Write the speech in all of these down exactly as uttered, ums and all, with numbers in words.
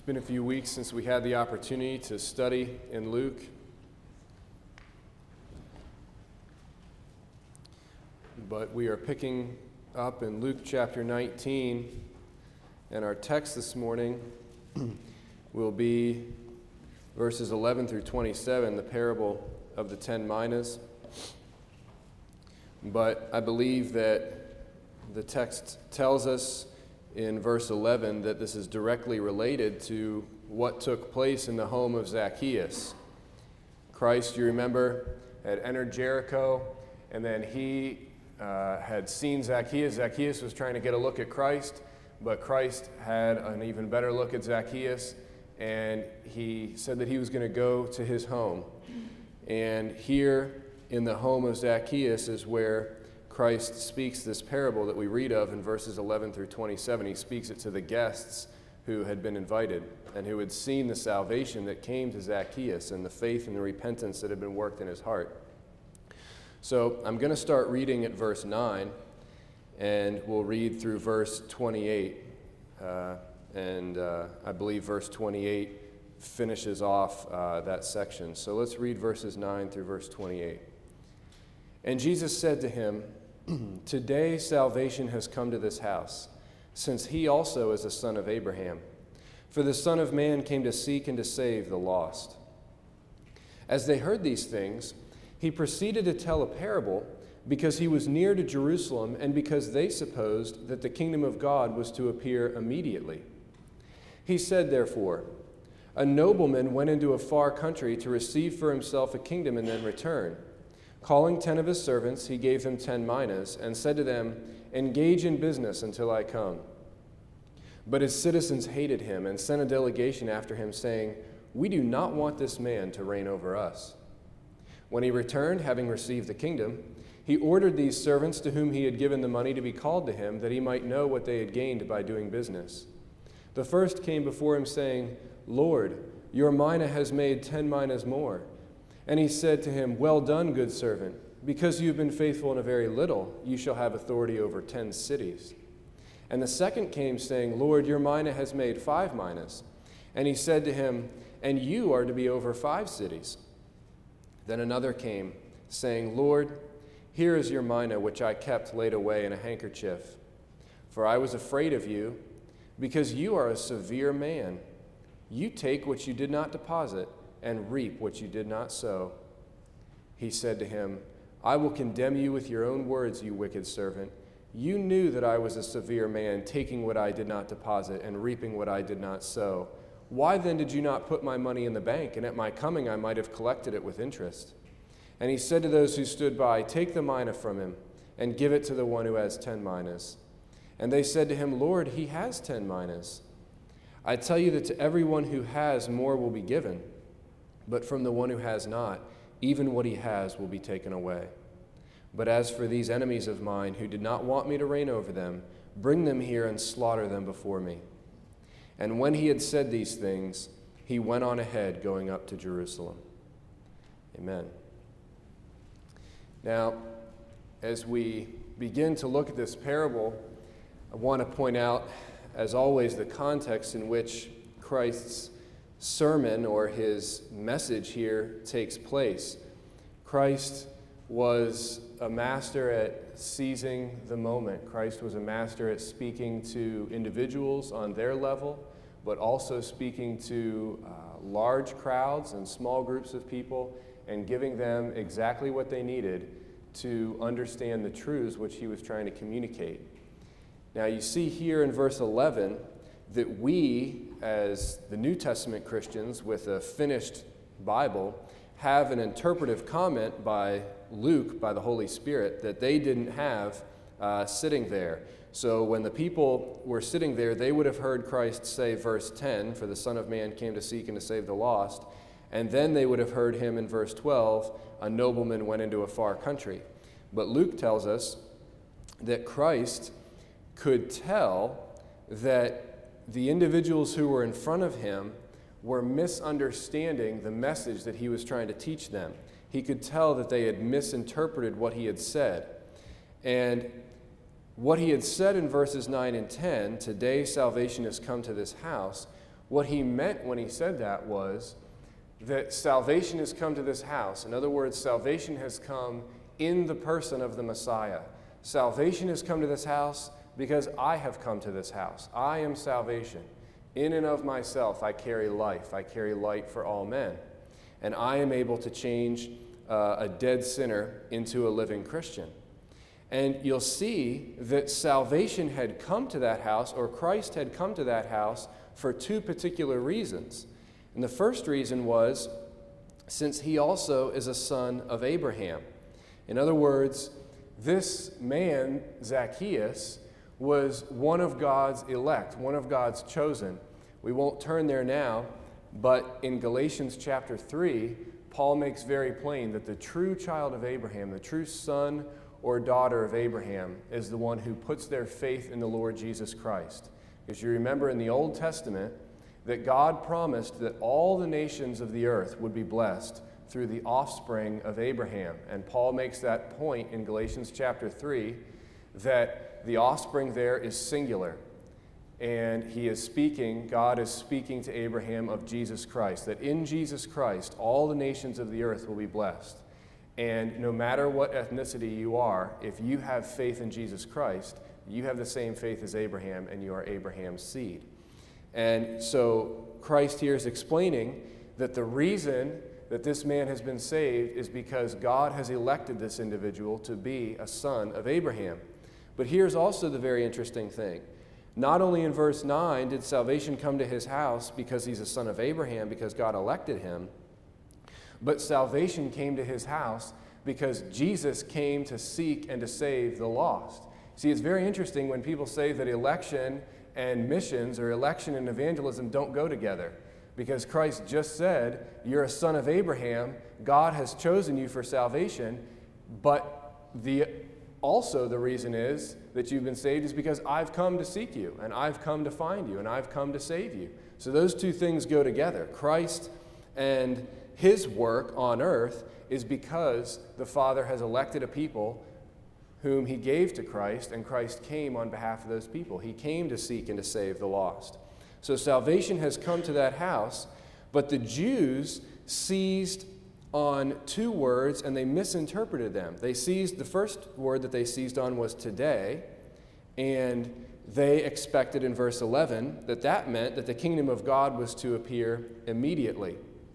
It's been a few weeks since we had the opportunity to study in Luke. But we are picking up in Luke chapter nineteen, and our text this morning will be verses eleven through twenty-seven, the parable of the ten minas. But I believe that the text tells us in verse eleven that this is directly related to what took place in the home of Zacchaeus. Christ, you remember, had entered Jericho, and then he uh, had seen Zacchaeus. Zacchaeus was trying to get a look at Christ, but Christ had an even better look at Zacchaeus, and he said that he was going to go to his home. And here in the home of Zacchaeus is where Christ speaks this parable that we read of in verses eleven through twenty-seven. He speaks it to the guests who had been invited and who had seen the salvation that came to Zacchaeus and the faith and the repentance that had been worked in his heart. So I'm going to start reading at verse nine, and we'll read through verse twenty-eight. Uh, and uh, I believe verse twenty-eight finishes off uh, that section. So let's read verses nine through verse twenty-eight. And Jesus said to him, "Today salvation has come to this house, since he also is a son of Abraham. For the Son of Man came to seek and to save the lost." As they heard these things, he proceeded to tell a parable, because he was near to Jerusalem and because they supposed that the kingdom of God was to appear immediately. He said, therefore, "A nobleman went into a far country to receive for himself a kingdom and then return. Calling ten of his servants, he gave them ten minas and said to them, 'Engage in business until I come.' But his citizens hated him and sent a delegation after him, saying, 'We do not want this man to reign over us.' When he returned, having received the kingdom, he ordered these servants to whom he had given the money to be called to him, that he might know what they had gained by doing business. The first came before him, saying, 'Lord, your mina has made ten minas more.' And he said to him, 'Well done, good servant. Because you have been faithful in a very little, you shall have authority over ten cities.' And the second came, saying, 'Lord, your mina has made five minas.' And he said to him, 'And you are to be over five cities.' Then another came, saying, 'Lord, here is your mina, which I kept laid away in a handkerchief. For I was afraid of you, because you are a severe man. You take what you did not deposit, and reap what you did not sow.' He said to him, 'I will condemn you with your own words, you wicked servant. You knew that I was a severe man, taking what I did not deposit and reaping what I did not sow. Why then did you not put my money in the bank, and at my coming I might have collected it with interest?' And he said to those who stood by, 'Take the mina from him, and give it to the one who has ten minas.' And they said to him, 'Lord, he has ten minas.' I tell you that to everyone who has, more will be given. But from the one who has not, even what he has will be taken away. But as for these enemies of mine who did not want me to reign over them, bring them here and slaughter them before me." And when he had said these things, he went on ahead, going up to Jerusalem. Amen. Now, as we begin to look at this parable, I want to point out, as always, the context in which Christ's sermon or his message here takes place. Christ was a master at seizing the moment. Christ was a master at speaking to individuals on their level, but also speaking to uh, large crowds and small groups of people and giving them exactly what they needed to understand the truths which he was trying to communicate. Now you see here in verse eleven that we, as the New Testament Christians with a finished Bible, have an interpretive comment by Luke, by the Holy Spirit, that they didn't have uh, sitting there. So when the people were sitting there, they would have heard Christ say, verse ten, "For the Son of Man came to seek and to save the lost." And then they would have heard him in verse twelve, "A nobleman went into a far country." But Luke tells us that Christ could tell that the individuals who were in front of him were misunderstanding the message that he was trying to teach them. He could tell that they had misinterpreted what he had said. And what he had said in verses nine and ten, "Today salvation has come to this house," What he meant when he said that was that salvation has come to this house. In other words, salvation has come in the person of the Messiah. Salvation has come to this house because I have come to this house. I am salvation. In and of myself, I carry life. I carry light for all men. And I am able to change uh, a dead sinner into a living Christian. And you'll see that salvation had come to that house, or Christ had come to that house, for two particular reasons. And the first reason was since he also is a son of Abraham. In other words, this man, Zacchaeus, was one of God's elect, one of God's chosen. We won't turn there now, but in Galatians chapter three, Paul makes very plain that the true child of Abraham, the true son or daughter of Abraham, is the one who puts their faith in the Lord Jesus Christ. Because you remember in the Old Testament that God promised that all the nations of the earth would be blessed through the offspring of Abraham. And Paul makes that point in Galatians chapter three, that the offspring there is singular. And he is speaking, God is speaking to Abraham of Jesus Christ, that in Jesus Christ, all the nations of the earth will be blessed. And no matter what ethnicity you are, if you have faith in Jesus Christ, you have the same faith as Abraham, and you are Abraham's seed. And so Christ here is explaining that the reason that this man has been saved is because God has elected this individual to be a son of Abraham. But here's also the very interesting thing. Not only in verse nine did salvation come to his house because he's a son of Abraham, because God elected him, but salvation came to his house because Jesus came to seek and to save the lost. See, it's very interesting when people say that election and missions or election and evangelism don't go together, because Christ just said, you're a son of Abraham, God has chosen you for salvation, but the also the reason is that you've been saved is because I've come to seek you, and I've come to find you, and I've come to save you. So those two things go together. Christ and his work on earth is because the Father has elected a people whom he gave to Christ, and Christ came on behalf of those people. He came to seek and to save the lost. So salvation has come to that house, but the Jews seized on two words and they misinterpreted them. They seized, the first word that they seized on was today, and they expected in verse eleven that that meant that the kingdom of God was to appear immediately.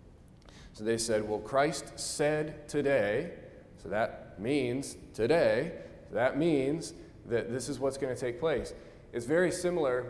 So they said, well, Christ said today, so that means today, that means that this is what's going to take place. It's very similar.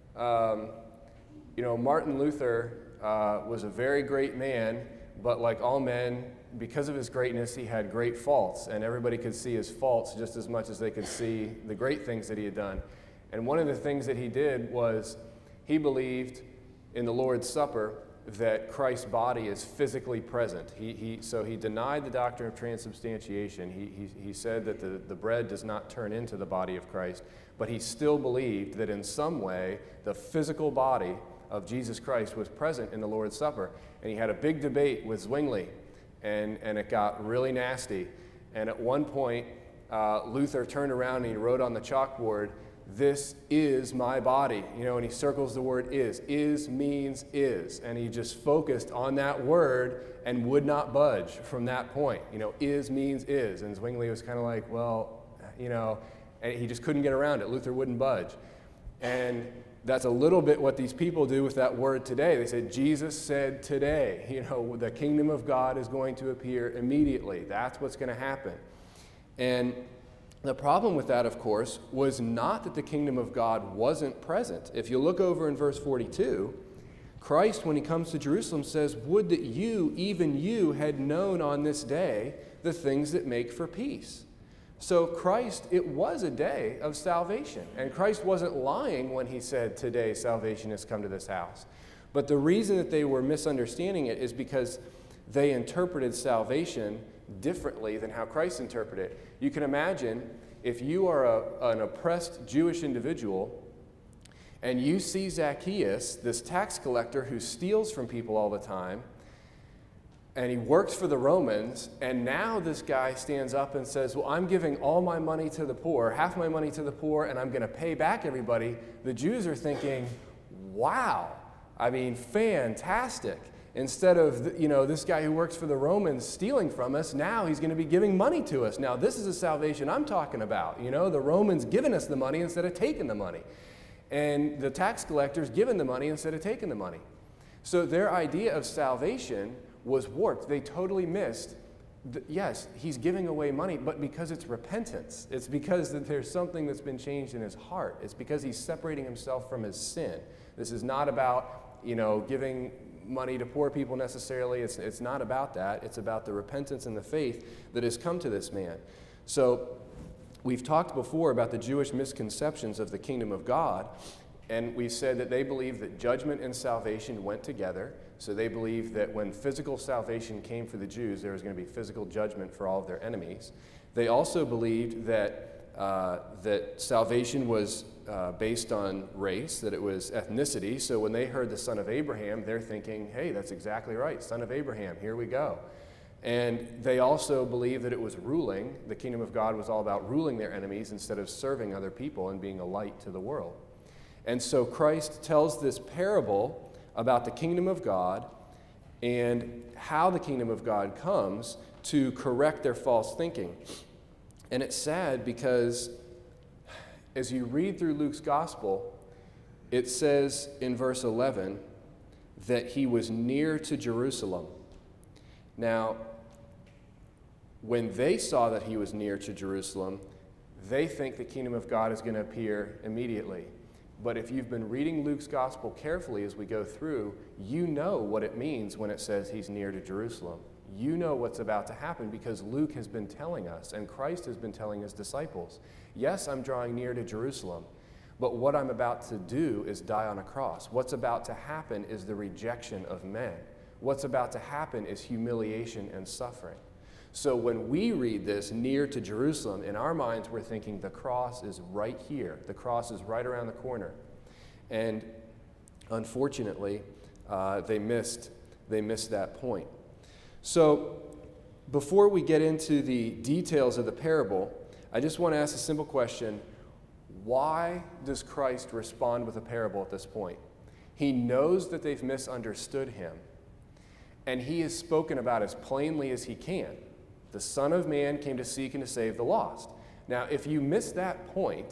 Um, you know, Martin Luther uh, was a very great man, but like all men, because of his greatness, he had great faults, and everybody could see his faults just as much as they could see the great things that he had done. And one of the things that he did was he believed in the Lord's Supper that Christ's body is physically present. He, he, so he denied the doctrine of transubstantiation. He, he, he said that the, the bread does not turn into the body of Christ, but he still believed that in some way the physical body of Jesus Christ was present in the Lord's Supper. And he had a big debate with Zwingli, and, and it got really nasty. And at one point, uh, Luther turned around and he wrote on the chalkboard, "This is my body," you know, and he circles the word is. Is means is. And he just focused on that word and would not budge from that point. You know, is means is. And Zwingli was kind of like, well, you know, and he just couldn't get around it. Luther wouldn't budge. And that's a little bit what these people do with that word today. They said, Jesus said today, you know, the kingdom of God is going to appear immediately. That's what's going to happen. And the problem with that, of course, was not that the kingdom of God wasn't present. If you look over in verse forty-two, Christ, when he comes to Jerusalem, says, "Would that you, even you, had known on this day the things that make for peace." So Christ, it was a day of salvation. And Christ wasn't lying when he said, today salvation has come to this house. But the reason that they were misunderstanding it is because they interpreted salvation differently than how Christ interpreted it. You can imagine if you are a, an oppressed Jewish individual and you see Zacchaeus, this tax collector who steals from people all the time, and he works for the Romans, and now this guy stands up and says, well, I'm giving all my money to the poor, half my money to the poor, and I'm going to pay back everybody. The Jews are thinking, wow, I mean, fantastic. Instead of, you know, this guy who works for the Romans stealing from us, now he's going to be giving money to us. Now, this is the salvation I'm talking about. You know, the Romans giving us the money instead of taking the money. And the tax collectors giving the money instead of taking the money. So their idea of salvation was warped. They totally missed, the, yes, he's giving away money, but because it's repentance. It's because that there's something that's been changed in his heart. It's because he's separating himself from his sin. This is not about, you know, giving money to poor people necessarily. It's, it's not about that. It's about the repentance and the faith that has come to this man. So we've talked before about the Jewish misconceptions of the kingdom of God, and we said that they believed that judgment and salvation went together. So they believed that when physical salvation came for the Jews, there was going to be physical judgment for all of their enemies. They also believed that, uh, that salvation was Uh, based on race, that it was ethnicity. So when they heard the son of Abraham, they're thinking, hey, that's exactly right, son of Abraham, here we go. And they also believed that it was ruling. The kingdom of God was all about ruling their enemies instead of serving other people and being a light to the world. And so Christ tells this parable about the kingdom of God and how the kingdom of God comes to correct their false thinking. And it's sad because as you read through Luke's gospel, it says in verse eleven that he was near to Jerusalem. Now, when they saw that he was near to Jerusalem, they think the kingdom of God is going to appear immediately. But if you've been reading Luke's gospel carefully as we go through, you know what it means when it says he's near to Jerusalem. You know what's about to happen because Luke has been telling us, and Christ has been telling his disciples, yes, I'm drawing near to Jerusalem, but what I'm about to do is die on a cross. What's about to happen is the rejection of men. What's about to happen is humiliation and suffering. So when we read this, near to Jerusalem, in our minds we're thinking the cross is right here. The cross is right around the corner. And unfortunately, uh, they missed, they missed that point. So before we get into the details of the parable, I just want to ask a simple question. Why does Christ respond with a parable at this point? He knows that they've misunderstood him, and he has spoken about as plainly as he can. The Son of Man came to seek and to save the lost. Now, if you miss that point,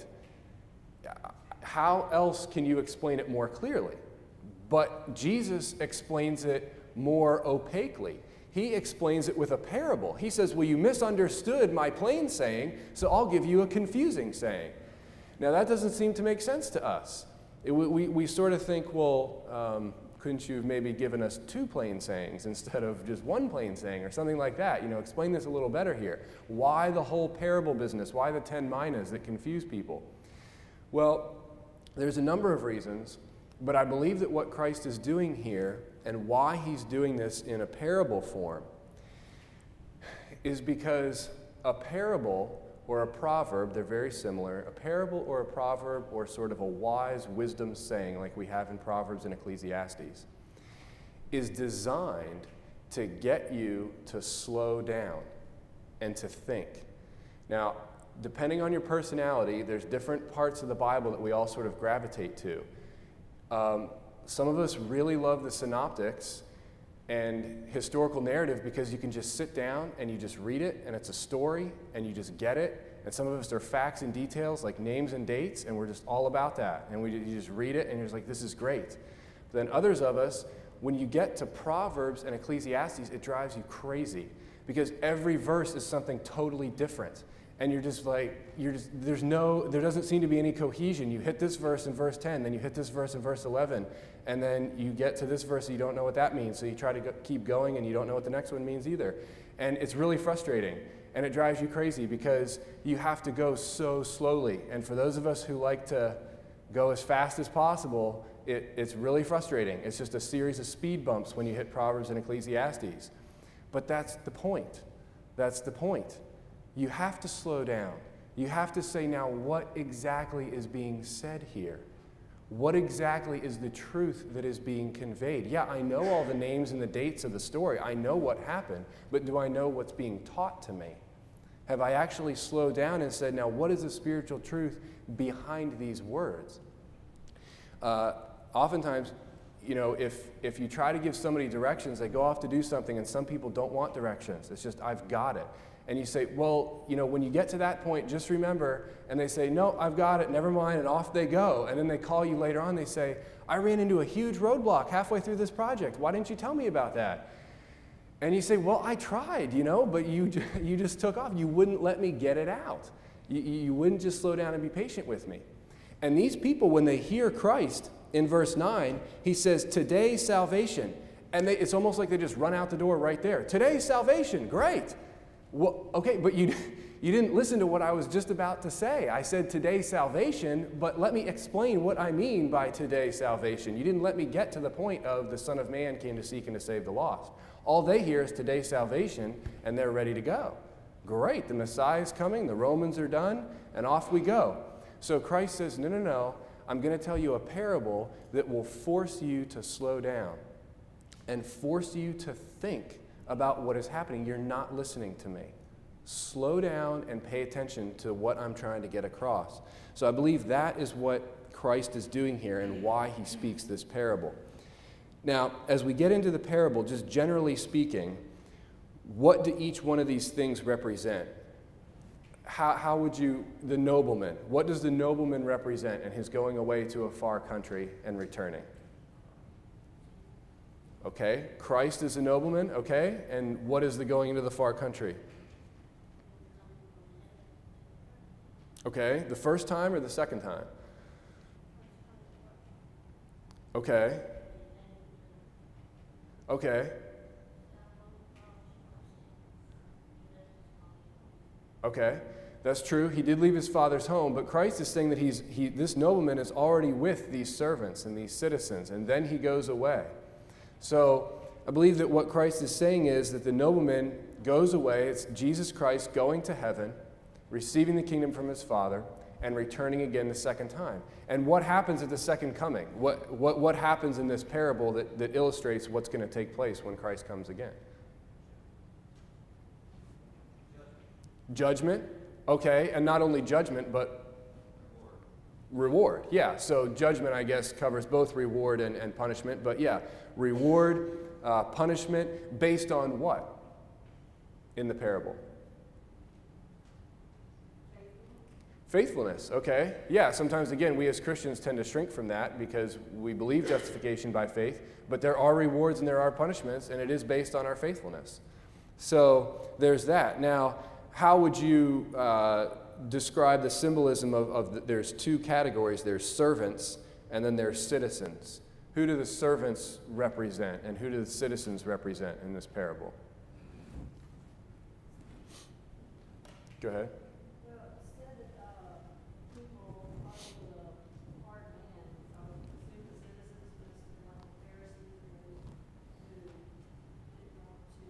how else can you explain it more clearly? But Jesus explains it more opaquely. He explains it with a parable. He says, well, you misunderstood my plain saying, so I'll give you a confusing saying. Now, that doesn't seem to make sense to us. It, we, we sort of think, well, um, couldn't you have maybe given us two plain sayings instead of just one plain saying or something like that? You know, explain this a little better here. Why the whole parable business? Why the ten minas that confuse people? Well, there's a number of reasons, but I believe that what Christ is doing here and why he's doing this in a parable form is because a parable or a proverb, they're very similar. A parable or a proverb or sort of a wise wisdom saying like we have in Proverbs and Ecclesiastes is designed to get you to slow down and to think. Now, depending on your personality, there's different parts of the Bible that we all sort of gravitate to. Um, Some of us really love the synoptics and historical narrative because you can just sit down and you just read it and it's a story and you just get it. And some of us are facts and details like names and dates and we're just all about that. And we you just read it and you're just like, this is great. But then others of us, when you get to Proverbs and Ecclesiastes, it drives you crazy because every verse is something totally different. And you're just like, you're just, there's no, there doesn't seem to be any cohesion. You hit this verse in verse ten, then you hit this verse in verse eleven, and then you get to this verse and you don't know what that means. So you try to go, keep going and you don't know what the next one means either. And it's really frustrating. And it drives you crazy because you have to go so slowly. And for those of us who like to go as fast as possible, it, it's really frustrating. It's just a series of speed bumps when you hit Proverbs and Ecclesiastes. But that's the point. That's the point. You have to slow down. You have to say, now, what exactly is being said here? What exactly is the truth that is being conveyed? Yeah, I know all the names and the dates of the story. I know what happened, but do I know what's being taught to me? Have I actually slowed down and said, now, what is the spiritual truth behind these words? Uh, oftentimes, you know, if, if you try to give somebody directions, they go off to do something, and some people don't want directions. It's just, I've got it. And you say, well, you know, when you get to that point, just remember, and they say, no, I've got it, never mind, and off they go. And then they call you later on, they say, I ran into a huge roadblock halfway through this project. Why didn't you tell me about that? And you say, well, I tried, you know, but you, you just took off. You wouldn't let me get it out. You, you wouldn't just slow down and be patient with me. And these people, when they hear Christ, in verse nine, he says, today's salvation. And they, it's almost like they just run out the door right there. Today's salvation, great. Well, okay, but you, you didn't listen to what I was just about to say. I said today's salvation, but let me explain what I mean by today's salvation. You didn't let me get to the point of the Son of Man came to seek and to save the lost. All they hear is today's salvation, and they're ready to go. Great, the Messiah's coming, the Romans are done, and off we go. So Christ says, no, no, no, I'm going to tell you a parable that will force you to slow down and force you to think about what is happening. You're not listening to me. Slow down and pay attention to what I'm trying to get across. So I believe that is what Christ is doing here and why he speaks this parable. Now, as we get into the parable, just generally speaking, what do each one of these things represent? How, how would you, the nobleman, what does the nobleman represent in his going away to a far country and returning? Okay, Christ is a nobleman, okay, and what is the going into the far country? Okay, the first time or the second time? Okay. Okay. Okay, that's true. He did leave his father's home, but Christ is saying that he's he this nobleman is already with these servants and these citizens, and then he goes away. So I believe that what Christ is saying is that the nobleman goes away. It's Jesus Christ going to heaven, receiving the kingdom from his Father, and returning again the second time. And what happens at the second coming? What what what happens in this parable that, that illustrates what's going to take place when Christ comes again? Judgment, okay, and not only judgment, but reward. reward. Yeah, so judgment, I guess, covers both reward and, and punishment, but yeah, reward, uh, punishment, based on what in the parable? Faithfulness, okay. Yeah, sometimes, again, we as Christians tend to shrink from that because we believe justification by faith, but there are rewards and there are punishments, and it is based on our faithfulness. So there's that. Now, how would you uh, describe the symbolism of, of the, there's two categories. There's servants and then there's citizens. Who do the servants represent and who do the citizens represent in this parable? Go ahead. Well, it said that uh, people followed the hard man. I would assume the citizens was like the Pharisees who, who didn't want to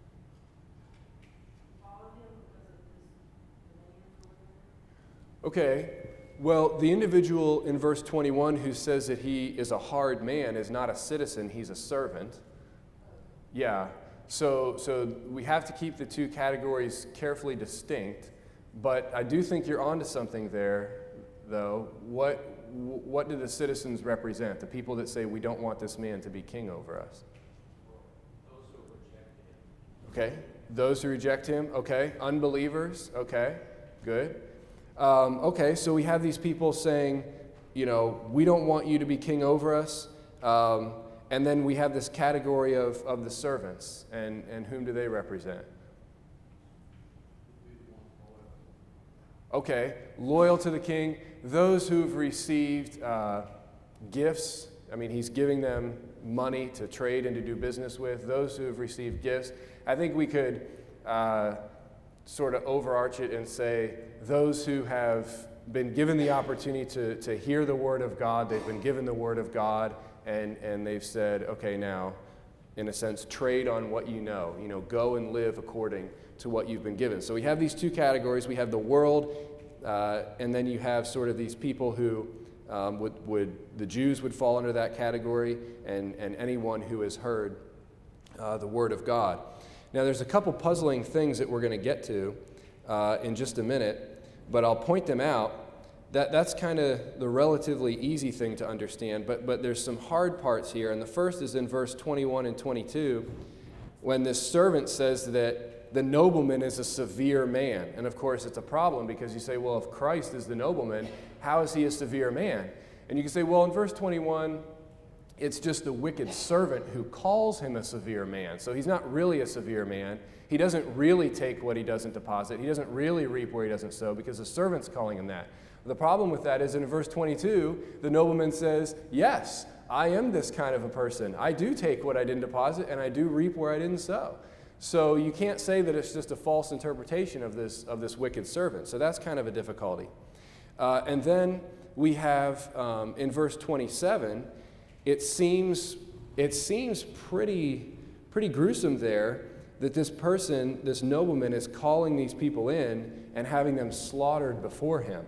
follow him because of his demands or whatever. Okay. Well, the individual in verse twenty-one who says that he is a hard man is not a citizen, he's a servant. Yeah. So, so we have to keep the two categories carefully distinct, but I do think you're onto something there, though. What what do the citizens represent? The people that say we don't want this man to be king over us. Those who reject him. Okay. Those who reject him. Okay. Unbelievers. Okay. Good. Um, okay. So we have these people saying, you know, we don't want you to be king over us. Um, And then we have this category of, of the servants, and, and whom do they represent? Okay, loyal to the king, those who've received uh, gifts. I mean, he's giving them money to trade and to do business with. Those who have received gifts. I think we could uh, sort of overarch it and say those who have been given the opportunity to, to hear the word of God, they've been given the word of God, And, and they've said, okay, now, in a sense, trade on what you know. You know, go and live according to what you've been given. So we have these two categories. We have the world, uh, and then you have sort of these people who um, would, would, the Jews would fall under that category, and, and anyone who has heard uh, the word of God. Now, there's a couple puzzling things that we're going to get to uh, in just a minute, but I'll point them out. that, that's kind of the relatively easy thing to understand, but, but there's some hard parts here. And the first is in verse twenty-one and twenty-two, when this servant says that the nobleman is a severe man. And of course, it's a problem because you say, well, if Christ is the nobleman, how is he a severe man? And you can say, well, in verse twenty-one, it's just the wicked servant who calls him a severe man. So he's not really a severe man. He doesn't really take what he doesn't deposit. He doesn't really reap where he doesn't sow because the servant's calling him that. The problem with that is in verse twenty-two, the nobleman says, yes, I am this kind of a person. I do take what I didn't deposit and I do reap where I didn't sow. So you can't say that it's just a false interpretation of this, of this wicked servant. So that's kind of a difficulty. Uh, and then we have um, in verse twenty-seven, it seems it seems pretty pretty gruesome there that this person, this nobleman, is calling these people in and having them slaughtered before him.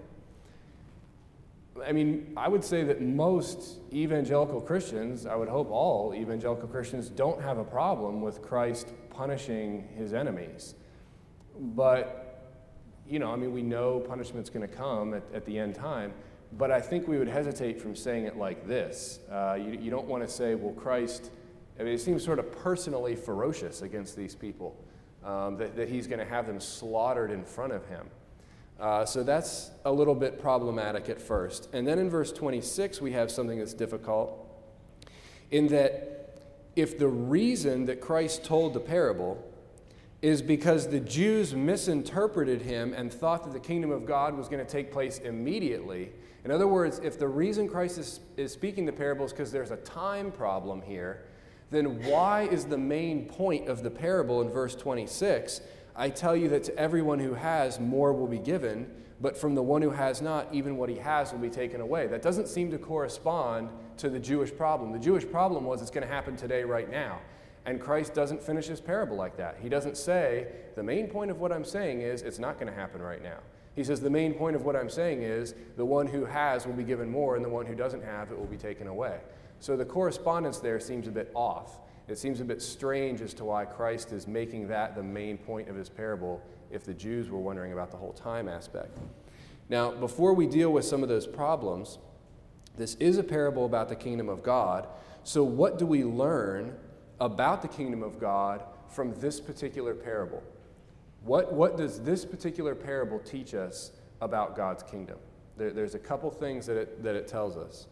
I mean, I would say that most evangelical Christians, I would hope all evangelical Christians, don't have a problem with Christ punishing his enemies. But, you know, I mean, we know punishment's going to come at, at the end time. But I think we would hesitate from saying it like this. Uh, you, you don't want to say, well, Christ, I mean, it seems sort of personally ferocious against these people, um, that, that he's going to have them slaughtered in front of him. Uh, so that's a little bit problematic at first. And then in verse twenty-six, we have something that's difficult, in that if the reason that Christ told the parable is because the Jews misinterpreted him and thought that the kingdom of God was going to take place immediately. In other words, if the reason Christ is, is speaking the parable is because there's a time problem here, then why is the main point of the parable in verse twenty-six, I tell you that to everyone who has, more will be given, but from the one who has not, even what he has will be taken away. That doesn't seem to correspond to the Jewish problem. The Jewish problem was it's going to happen today, right now. And Christ doesn't finish his parable like that. He doesn't say, the main point of what I'm saying is it's not going to happen right now. He says, the main point of what I'm saying is the one who has will be given more, and the one who doesn't have, it will be taken away. So the correspondence there seems a bit off. It seems a bit strange as to why Christ is making that the main point of his parable if the Jews were wondering about the whole time aspect. Now, before we deal with some of those problems, this is a parable about the kingdom of God. So what do we learn about the kingdom of God from this particular parable? What, what does this particular parable teach us about God's kingdom? There, there's a couple things that it, that it tells us.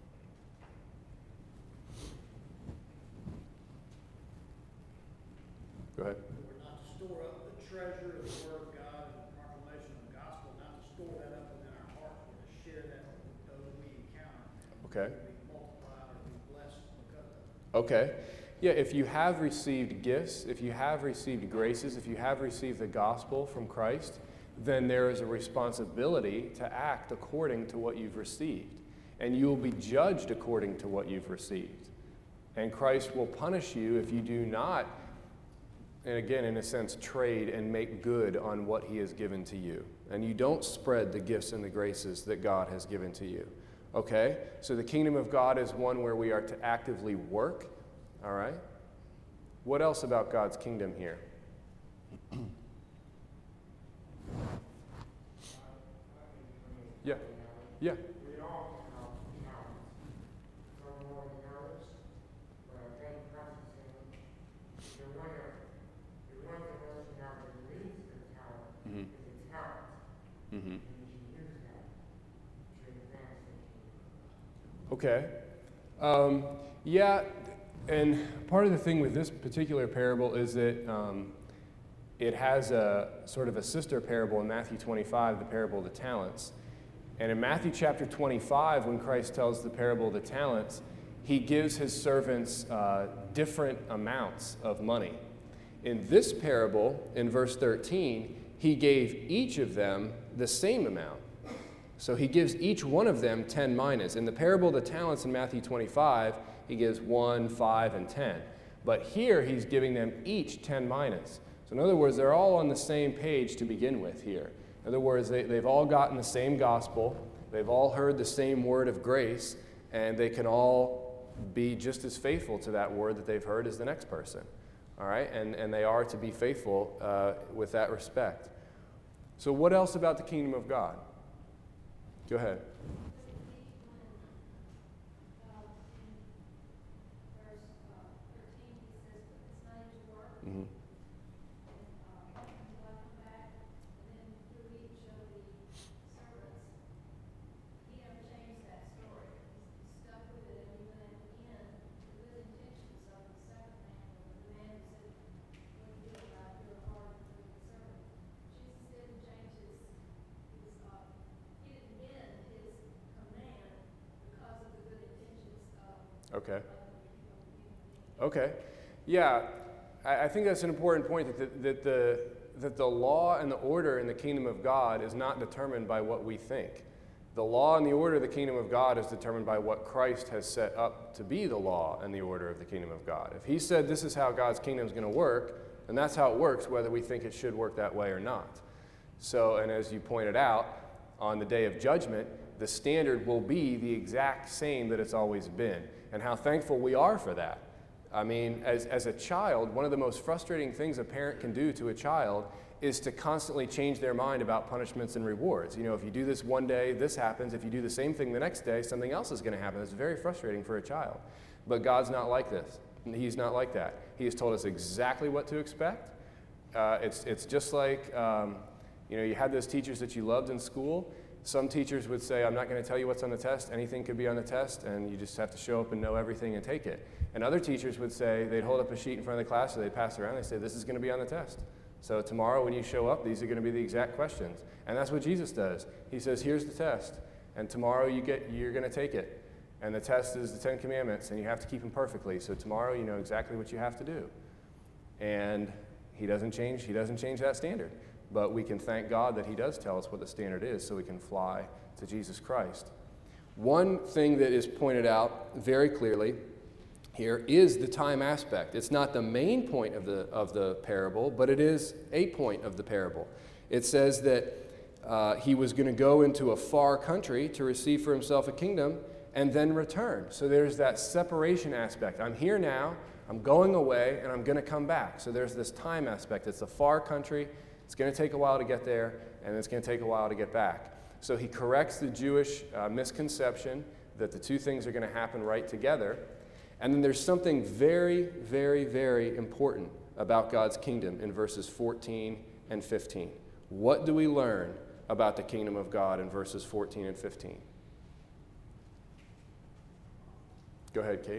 Go ahead. We're not to store up the treasure of the Word of God and the proclamation of the gospel, not to store that up within our hearts, but to share that with those we encounter. Okay. To be multiplied or be blessed because of it. Okay. Yeah, if you have received gifts, if you have received graces, if you have received the gospel from Christ, then there is a responsibility to act according to what you've received. And you will be judged according to what you've received. And Christ will punish you if you do not, and again, in a sense, trade and make good on what he has given to you. And you don't spread the gifts and the graces that God has given to you. Okay? So the kingdom of God is one where we are to actively work. All right? What else about God's kingdom here? Yeah. Yeah. We all have talents. Some more than others, but I think practicing the one of the one that person out that leads the talent Mm-hmm. is a talent. Mm-hmm. And you should use that to advance the kingdom. Okay. Um, yeah, and part of the thing with this particular parable is that um, it has a sort of a sister parable in Matthew twenty-five, the parable of the talents. And in Matthew chapter twenty-five, when Christ tells the parable of the talents, he gives his servants uh, different amounts of money. In this parable, in verse thirteen, he gave each of them the same amount. So he gives each one of them ten minas. In the parable of the talents in Matthew twenty-five, he gives one, five, and ten. But here he's giving them each ten minas. So in other words, they're all on the same page to begin with here. In other words, they, they've all gotten the same gospel, they've all heard the same word of grace, and they can all be just as faithful to that word that they've heard as the next person. All right? And, and they are to be faithful uh, with that respect. So what else about the kingdom of God? Go ahead. Mm-hmm. Okay. Okay. Yeah, I, I think that's an important point, that the, that, the, that the law and the order in the kingdom of God is not determined by what we think. The law and the order of the kingdom of God is determined by what Christ has set up to be the law and the order of the kingdom of God. If he said this is how God's kingdom is going to work, then that's how it works, whether we think it should work that way or not. So, and as you pointed out, on the day of judgment, the standard will be the exact same that it's always been. And how thankful we are for that. I mean, as, as a child, one of the most frustrating things a parent can do to a child is to constantly change their mind about punishments and rewards. You know, if you do this one day, this happens. If you do the same thing the next day, something else is going to happen. It's very frustrating for a child. But God's not like this. He's not like that. He has told us exactly what to expect. Uh, it's, it's just like, um, you know, you had those teachers that you loved in school. Some teachers would say, I'm not going to tell you what's on the test. Anything could be on the test, and you just have to show up and know everything and take it. And other teachers would say, they'd hold up a sheet in front of the class, or they'd pass it around, and they'd say, this is going to be on the test. So tomorrow when you show up, these are going to be the exact questions. And that's what Jesus does. He says, here's the test, and tomorrow you get, you're going to take it. And the test is the Ten Commandments, and you have to keep them perfectly. So tomorrow you know exactly what you have to do. And he doesn't change, he doesn't change that standard. But we can thank God that he does tell us what the standard is so we can fly to Jesus Christ. One thing that is pointed out very clearly here is the time aspect. It's not the main point of the, of the parable, but it is a point of the parable. It says that uh, he was going to go into a far country to receive for himself a kingdom and then return. So there's that separation aspect. I'm here now, I'm going away, and I'm going to come back. So there's this time aspect. It's a far country. It's going to take a while to get there, and it's going to take a while to get back. So he corrects the Jewish uh, misconception that the two things are going to happen right together. And then there's something very, very, very important about God's kingdom in verses fourteen and fifteen. What do we learn about the kingdom of God in verses fourteen and fifteen? Go ahead, Kate.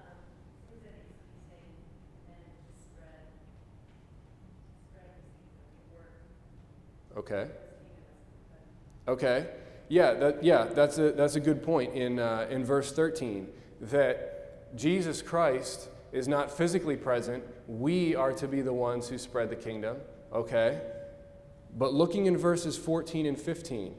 Okay. Okay. Yeah, that, yeah, that's a that's a good point in uh, in verse thirteen, that Jesus Christ is not physically present. We are to be the ones who spread the kingdom. Okay. But looking in verses fourteen and fifteen,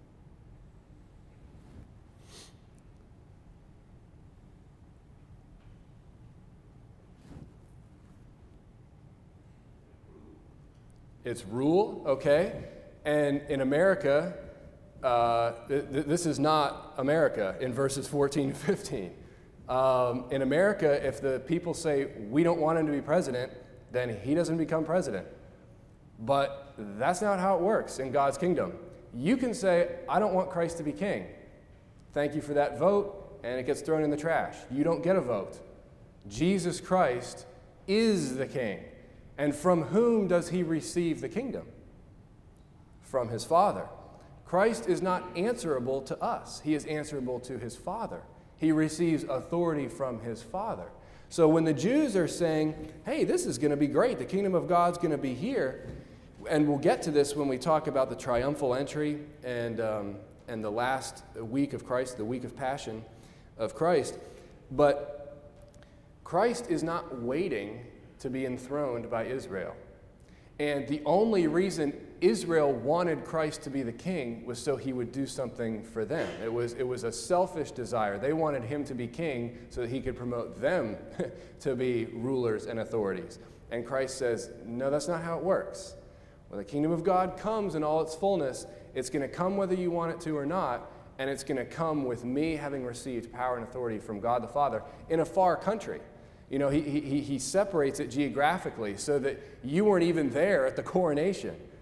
it's rule, okay? And in America, uh, th- th- this is not America in verses fourteen and fifteen. Um, in America, if the people say, we don't want him to be president, then he doesn't become president. But that's not how it works in God's kingdom. You can say, I don't want Christ to be king. Thank you for that vote, and it gets thrown in the trash. You don't get a vote. Jesus Christ is the king. And from whom does he receive the kingdom? From his Father. Christ is not answerable to us. He is answerable to his Father. He receives authority from his Father. So when the Jews are saying, hey, this is going to be great, the kingdom of God's going to be here, and we'll get to this when we talk about the triumphal entry and, um, and the last week of Christ, the week of Passion of Christ. But Christ is not waiting to be enthroned by Israel. And the only reason Israel wanted Christ to be the king was so he would do something for them. It was, it was a selfish desire. They wanted him to be king so that he could promote them to be rulers and authorities. And Christ says, no, that's not how it works. When the kingdom of God comes in all its fullness, it's going to come whether you want it to or not, and it's going to come with me having received power and authority from God the Father in a far country. You know, he, he, he separates it geographically so that you weren't even there at the coronation.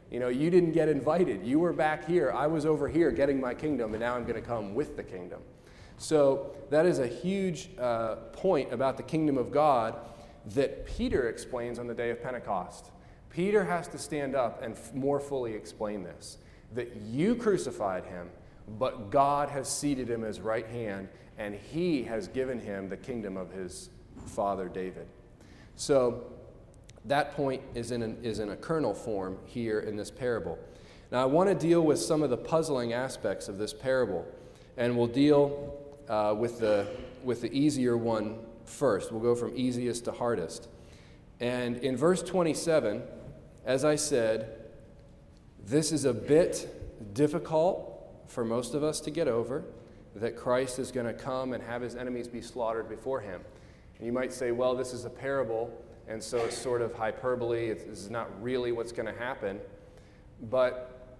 You know, you didn't get invited. You were back here. I was over here getting my kingdom, and now I'm going to come with the kingdom. So that is a huge uh, point about the kingdom of God that Peter explains on the day of Pentecost. Peter has to stand up and f- more fully explain this, that you crucified him, but God has seated him at his right hand, and he has given him the kingdom of his father David. So that point is in, an, is in a kernel form here in this parable. Now I want to deal with some of the puzzling aspects of this parable, and we'll deal uh, with the with the easier one first. We'll go from easiest to hardest. And in verse twenty-seven, as I said, this is a bit difficult for most of us to get over, that Christ is going to come and have his enemies be slaughtered before him. And you might say, well, this is a parable, and so it's sort of hyperbole. It's, this is not really what's going to happen. But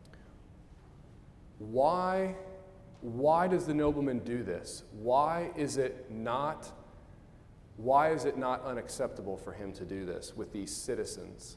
why, why does the nobleman do this? Why is it not, why is it not unacceptable for him to do this with these citizens?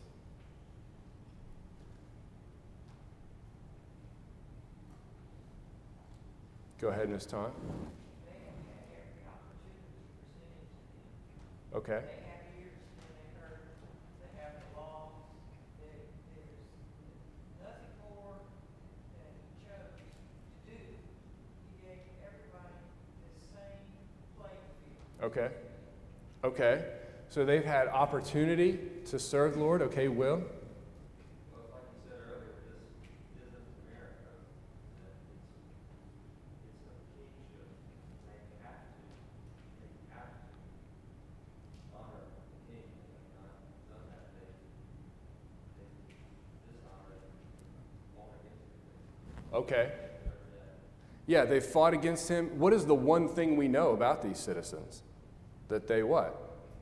Go ahead, Miz Tom. They have had every opportunity presented to them. Okay. They have ears and they heard, they have the law. There, there's nothing more that he chose to do. He gave everybody the same playing field. Okay. Okay. So they've had opportunity to serve the Lord. Okay, Will? Well, like you said earlier, this isn't America. That It's it's a kingship. They have to, they have to honor the king. If they've not done that, they, they dishonor and fought against him. Okay. They deserve that. Yeah, they fought against him. What is the one thing we know about these citizens? That they what?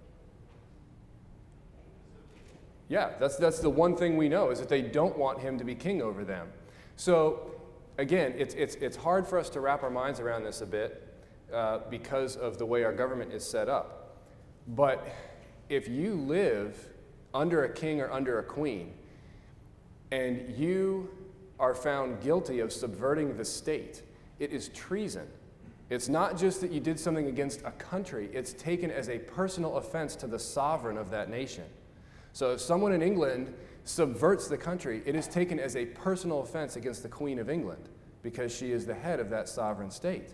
Yeah, that's that's the one thing we know, is that they don't want him to be king over them. So, again, it's it's it's hard for us to wrap our minds around this a bit uh, because of the way our government is set up. But if you live under a king or under a queen, and you are found guilty of subverting the state, it is treason. It's not just that you did something against a country, it's taken as a personal offense to the sovereign of that nation. So if someone in England subverts the country, it is taken as a personal offense against the Queen of England because she is the head of that sovereign state.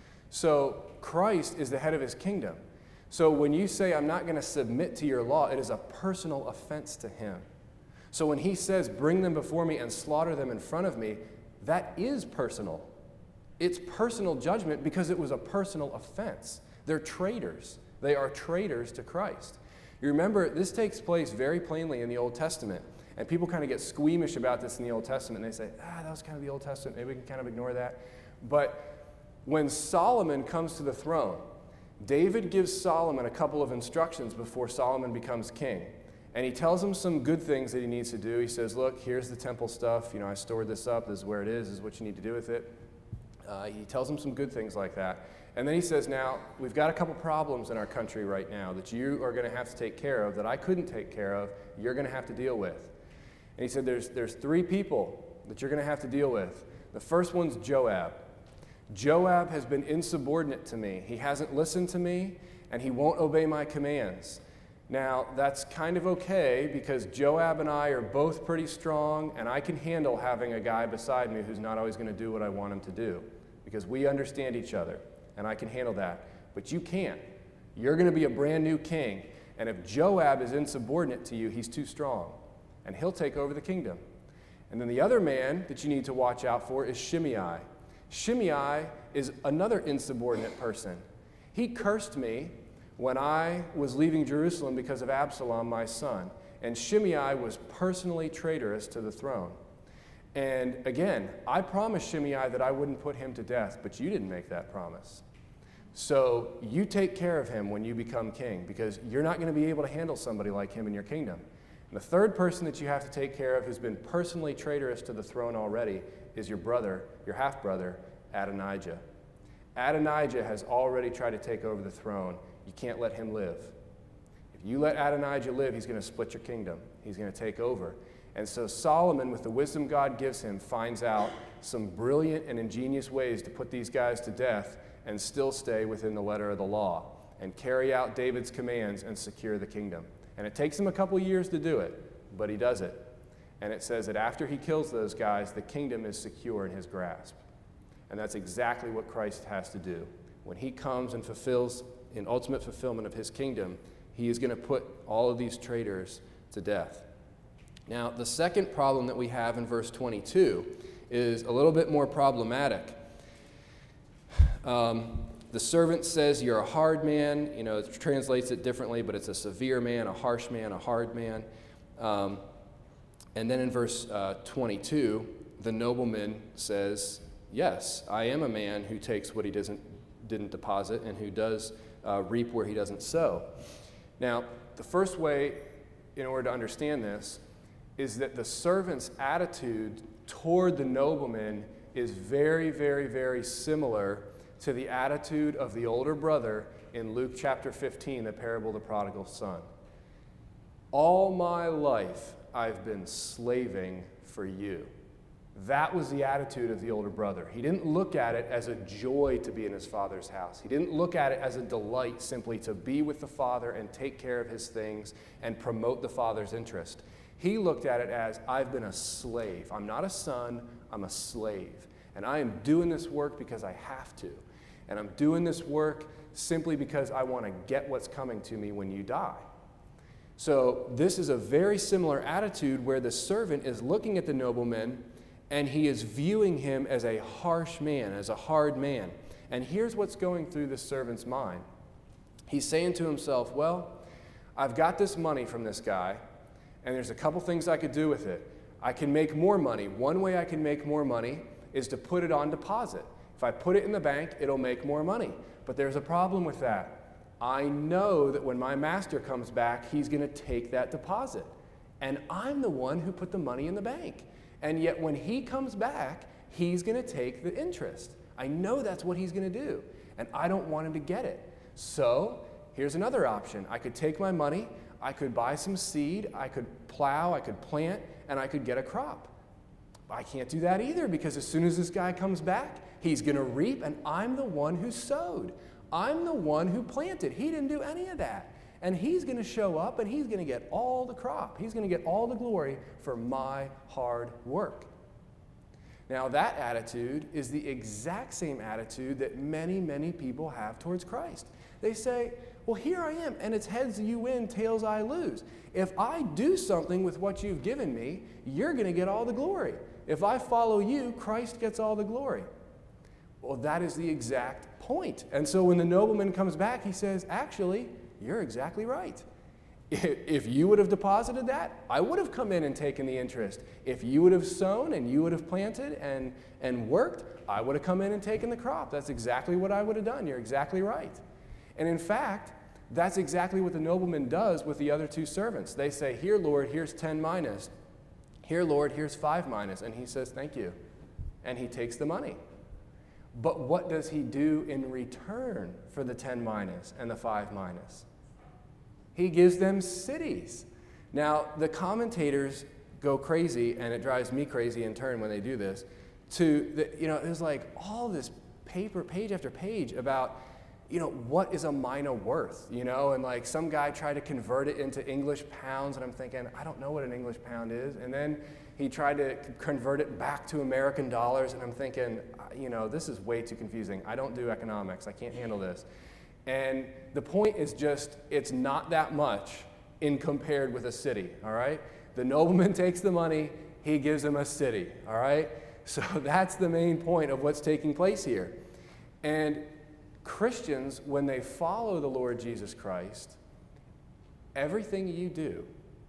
So Christ is the head of his kingdom. So when you say, I'm not going to submit to your law, it is a personal offense to him. So when he says, bring them before me and slaughter them in front of me, that is personal. It's personal judgment because it was a personal offense. They're traitors. They are traitors to Christ. You remember, this takes place very plainly in the Old Testament. And people kind of get squeamish about this in the Old Testament. And they say, ah, that was kind of the Old Testament. Maybe we can kind of ignore that. But when Solomon comes to the throne, David gives Solomon a couple of instructions before Solomon becomes king. And he tells him some good things that he needs to do. He says, look, here's the temple stuff. You know, I stored this up. This is where it is. This is what you need to do with it. Uh, he tells him some good things like that. And then he says, now, we've got a couple problems in our country right now that you are going to have to take care of, that I couldn't take care of, you're going to have to deal with. And he said, there's, there's three people that you're going to have to deal with. The first one's Joab. Joab has been insubordinate to me. He hasn't listened to me, and he won't obey my commands. Now, that's kind of okay because Joab and I are both pretty strong, and I can handle having a guy beside me who's not always going to do what I want him to do because we understand each other. And I can handle that. But you can't. You're going to be a brand new king. And if Joab is insubordinate to you, he's too strong. And he'll take over the kingdom. And then the other man that you need to watch out for is Shimei. Shimei is another insubordinate person. He cursed me when I was leaving Jerusalem because of Absalom, my son. And Shimei was personally traitorous to the throne. And again, I promised Shimei that I wouldn't put him to death, but you didn't make that promise. So you take care of him when you become king, because you're not going to be able to handle somebody like him in your kingdom. And the third person that you have to take care of who's been personally traitorous to the throne already is your brother, your half-brother, Adonijah. Adonijah has already tried to take over the throne. You can't let him live. If you let Adonijah live, he's going to split your kingdom. He's going to take over. And so Solomon, with the wisdom God gives him, finds out some brilliant and ingenious ways to put these guys to death and still stay within the letter of the law and carry out David's commands and secure the kingdom. And it takes him a couple years to do it, but he does it. And it says that after he kills those guys, the kingdom is secure in his grasp. And that's exactly what Christ has to do. When he comes and fulfills, in ultimate fulfillment of his kingdom, he is going to put all of these traitors to death. Now, the second problem that we have in verse twenty-two is a little bit more problematic. Um, the servant says, you're a hard man. You know, it translates it differently, but it's a severe man, a harsh man, a hard man. Um, and then in verse uh, twenty-two, the nobleman says, yes, I am a man who takes what he doesn't, didn't deposit and who does uh, reap where he doesn't sow. Now, the first way, in order to understand this, is that the servant's attitude toward the nobleman is very, very, very similar to the attitude of the older brother in Luke chapter fifteen, the parable of the prodigal son. All my life I've been slaving for you. That was the attitude of the older brother. He didn't look at it as a joy to be in his father's house. He didn't look at it as a delight simply to be with the father and take care of his things and promote the father's interest. He looked at it as, I've been a slave. I'm not a son, I'm a slave. And I am doing this work because I have to. And I'm doing this work simply because I want to get what's coming to me when you die. So this is a very similar attitude where the servant is looking at the nobleman and he is viewing him as a harsh man, as a hard man. And here's what's going through the servant's mind. He's saying to himself, well, I've got this money from this guy, and there's a couple things I could do with it. I can make more money. One way I can make more money is to put it on deposit. If I put it in the bank, it'll make more money. But there's a problem with that. I know that when my master comes back, he's going to take that deposit. And I'm the one who put the money in the bank. And yet when he comes back, he's going to take the interest. I know that's what he's going to do. And I don't want him to get it. So here's another option. I could take my money, I could buy some seed, I could plow, I could plant, and I could get a crop. I can't do that either because as soon as this guy comes back, he's going to reap, and I'm the one who sowed. I'm the one who planted. He didn't do any of that. And he's going to show up, and he's going to get all the crop. He's going to get all the glory for my hard work. Now, that attitude is the exact same attitude that many, many people have towards Christ. They say, well, here I am, and it's heads you win, tails I lose. If I do something with what you've given me, you're going to get all the glory. If I follow you, Christ gets all the glory. Well, that is the exact point. And so when the nobleman comes back, he says, actually, you're exactly right. If you would have deposited that, I would have come in and taken the interest. If you would have sown and you would have planted and, and worked, I would have come in and taken the crop. That's exactly what I would have done. You're exactly right. And in fact, that's exactly what the nobleman does with the other two servants. They say, here, Lord, here's ten minas. Here, Lord, here's five minas. And he says, thank you. And he takes the money. But what does he do in return for the ten minas and the five minas? He gives them cities. Now, the commentators go crazy, and it drives me crazy in turn when they do this, to, the, you know, there's like all this paper, page after page about, you know, what is a mina worth, you know, and like some guy tried to convert it into English pounds, and I'm thinking, I don't know what an English pound is, and then he tried to convert it back to American dollars, and I'm thinking, you know, this is way too confusing. I don't do economics. I can't handle this. And the point is just, it's not that much in compared with a city, all right? The nobleman takes the money, he gives him a city, all right? So that's the main point of what's taking place here. And Christians, when they follow the Lord Jesus Christ, everything you do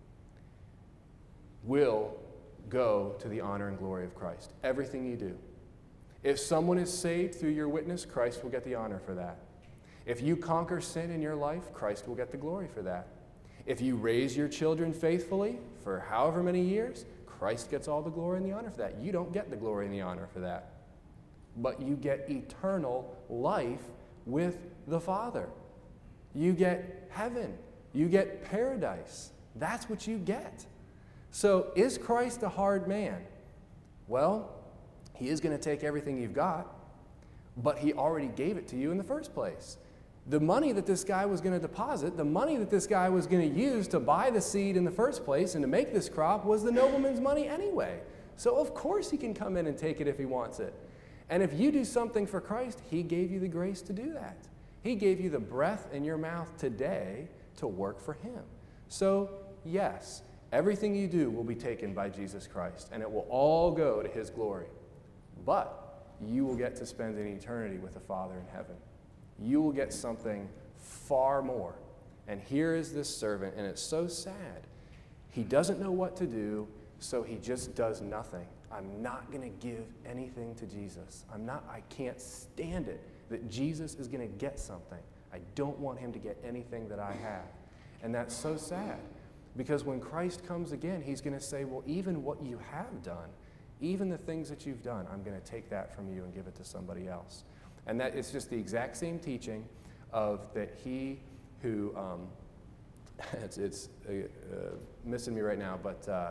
will go to the honor and glory of Christ. Everything you do. If someone is saved through your witness, Christ will get the honor for that. If you conquer sin in your life, Christ will get the glory for that. If you raise your children faithfully for however many years, Christ gets all the glory and the honor for that. You don't get the glory and the honor for that. But you get eternal life with the Father. You get heaven. You get paradise. That's what you get. So is Christ a hard man? Well, he is going to take everything you've got, but he already gave it to you in the first place. The money that this guy was going to deposit, the money that this guy was going to use to buy the seed in the first place and to make this crop was the nobleman's money anyway. So of course he can come in and take it if he wants it. And if you do something for Christ, he gave you the grace to do that. He gave you the breath in your mouth today to work for him. So yes, everything you do will be taken by Jesus Christ, and it will all go to his glory. But you will get to spend an eternity with the Father in heaven. You will get something far more. And here is this servant, and it's so sad. He doesn't know what to do, so he just does nothing. I'm not going to give anything to Jesus. I'm not, I can't stand it that Jesus is going to get something. I don't want him to get anything that I have. And that's so sad, because when Christ comes again, he's going to say, well, even what you have done, even the things that you've done, I'm going to take that from you and give it to somebody else. And that it's just the exact same teaching of that he who, um, it's, it's uh, uh, missing me right now, but uh,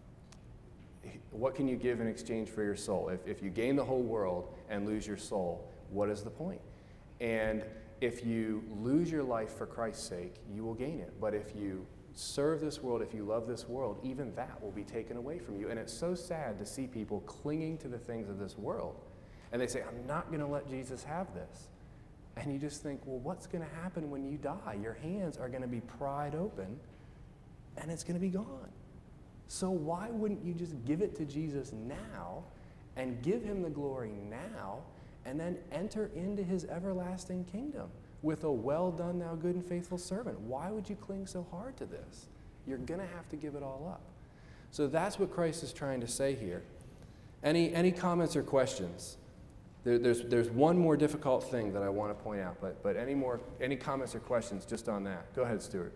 what can you give in exchange for your soul? If, if you gain the whole world and lose your soul, what is the point? And if you lose your life for Christ's sake, you will gain it. But if you serve this world, if you love this world, even that will be taken away from you. And it's so sad to see people clinging to the things of this world. And they say, I'm not going to let Jesus have this. And you just think, well, what's going to happen when you die? Your hands are going to be pried open, and it's going to be gone. So why wouldn't you just give it to Jesus now and give him the glory now and then enter into his everlasting kingdom with a well done, thou good and faithful servant? Why would you cling so hard to this? You're going to have to give it all up. So that's what Christ is trying to say here. Any, any comments or questions? There, there's, there's one more difficult thing that I want to point out, but, but any more, any comments or questions just on that? Go ahead, Stuart.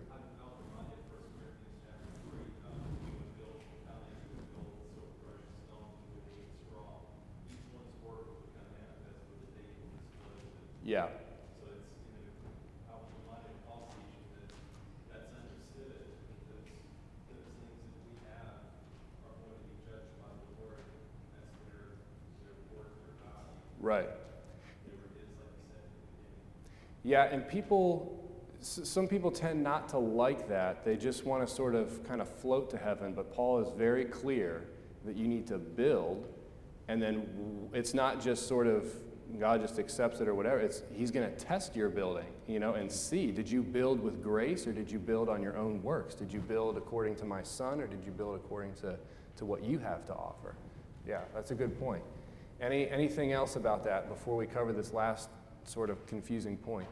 Yeah. So it's, you know, I was reminded of Paul's teaching that that's understood because those things that we have are going to be judged by the Lord as their, their worth or value. Right. Whatever it is, like you said at the beginning. Yeah, and people, some people tend not to like that. They just want to sort of kind of float to heaven, but Paul is very clear that you need to build, and then it's not just sort of God just accepts it or whatever. It's, he's going to test your building, you know, and see, did you build with grace or did you build on your own works? Did you build according to my son or did you build according to, to what you have to offer? Yeah, that's a good point. Any, anything else about that before we cover this last sort of confusing point?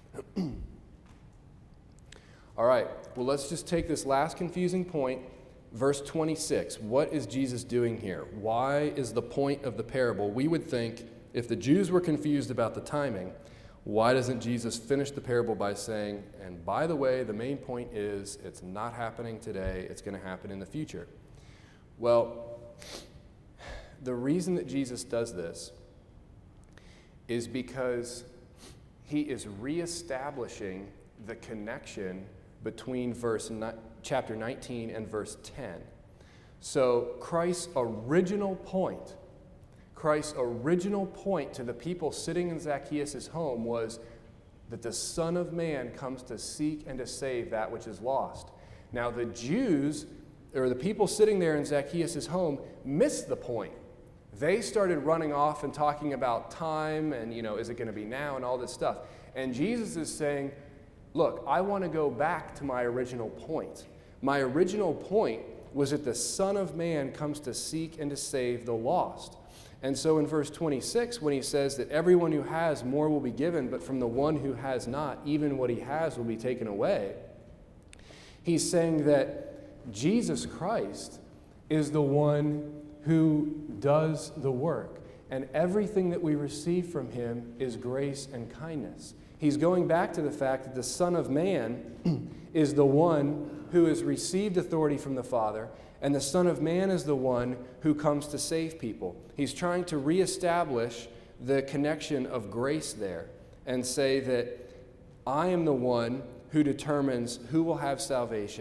All right, well, let's just take this last confusing point. Verse twenty-six, what is Jesus doing here? Why is the point of the parable? We would think, if the Jews were confused about the timing, why doesn't Jesus finish the parable by saying, and by the way, the main point is it's not happening today, it's going to happen in the future? Well, the reason that Jesus does this is because he is reestablishing the connection between verse ni- chapter nineteen and verse ten. So Christ's original point Christ's original point to the people sitting in Zacchaeus' home was that the Son of Man comes to seek and to save that which is lost. Now the Jews, or the people sitting there in Zacchaeus' home, missed the point. They started running off and talking about time and, you know, is it going to be now and all this stuff. And Jesus is saying, look, I want to go back to my original point. My original point was that the Son of Man comes to seek and to save the lost. And so in verse twenty-six, when he says that everyone who has, more will be given, but from the one who has not, even what he has will be taken away, he's saying that Jesus Christ is the one who does the work, and everything that we receive from him is grace and kindness. He's going back to the fact that the Son of Man is the one who has received authority from the Father, and the Son of Man is the one who comes to save people. He's trying to reestablish the connection of grace there and say that I am the one who determines who will have salvation.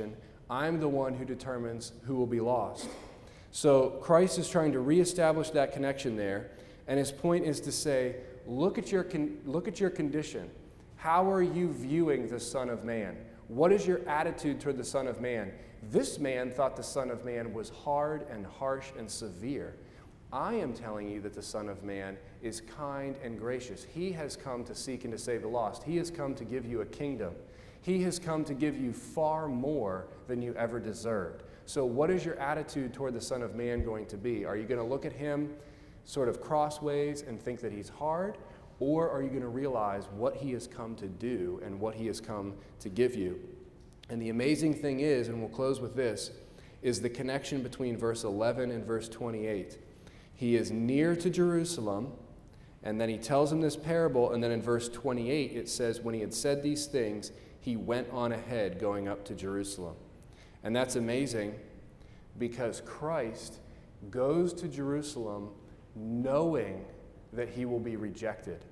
I'm the one who determines who will be lost. So Christ is trying to reestablish that connection there, and his point is to say, look at your con- look at your condition. How are you viewing the Son of Man? What is your attitude toward the Son of Man? This man thought the Son of Man was hard and harsh and severe. I am telling you that the Son of Man is kind and gracious. He has come to seek and to save the lost. He has come to give you a kingdom. He has come to give you far more than you ever deserved. So what is your attitude toward the Son of Man going to be? Are you going to look at him sort of crossways and think that he's hard? Or are you going to realize what he has come to do and what he has come to give you? And the amazing thing is, and we'll close with this, is the connection between verse eleven and verse twenty-eight. He is near to Jerusalem, and then he tells him this parable, and then in verse twenty-eight it says, when he had said these things, he went on ahead going up to Jerusalem. And that's amazing because Christ goes to Jerusalem knowing that he will be rejected,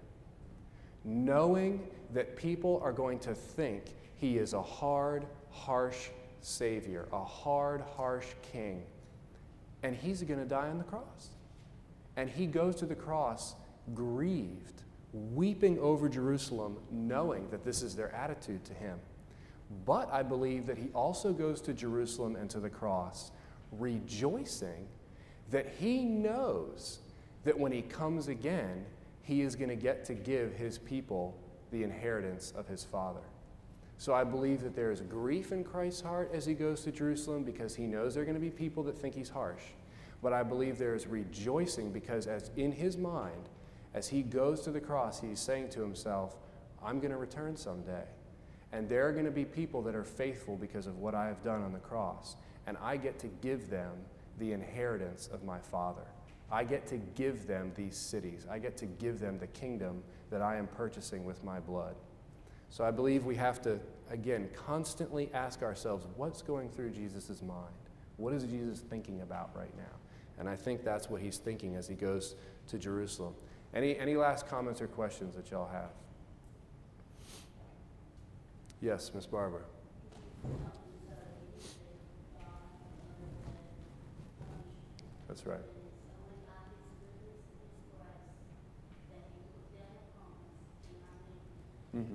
knowing that people are going to think he is a hard, harsh Savior, a hard, harsh king, and he's going to die on the cross. And he goes to the cross grieved, weeping over Jerusalem, knowing that this is their attitude to him. But I believe that he also goes to Jerusalem and to the cross, rejoicing that he knows that when he comes again, he is going to get to give his people the inheritance of his Father. So I believe that there is grief in Christ's heart as he goes to Jerusalem because he knows there are going to be people that think he's harsh. But I believe there is rejoicing because as in his mind, as he goes to the cross, he's saying to himself, I'm going to return someday. And there are going to be people that are faithful because of what I have done on the cross. And I get to give them the inheritance of my Father. I get to give them these cities. I get to give them the kingdom that I am purchasing with my blood. So I believe we have to, again, constantly ask ourselves, what's going through Jesus' mind? What is Jesus thinking about right now? And I think that's what he's thinking as he goes to Jerusalem. Any, any last comments or questions that y'all have? Yes, Miss Barbara. That's right. Mm-hmm.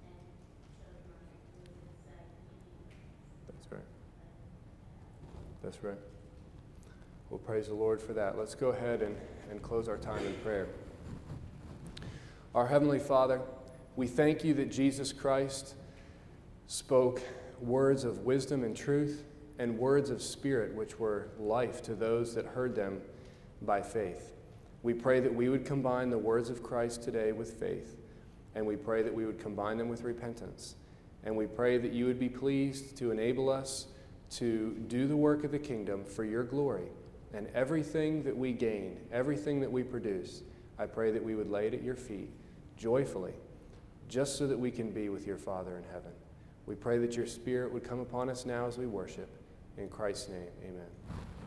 That's right. That's right. Well, praise the Lord for that. Let's go ahead and, and close our time in prayer. Our Heavenly Father, we thank you that Jesus Christ spoke words of wisdom and truth and words of spirit which were life to those that heard them by faith. We pray that we would combine the words of Christ today with faith, and we pray that we would combine them with repentance. And we pray that you would be pleased to enable us to do the work of the kingdom for your glory. And everything that we gain, everything that we produce, I pray that we would lay it at your feet joyfully, just so that we can be with your Father in heaven. We pray that your Spirit would come upon us now as we worship. In Christ's name, amen.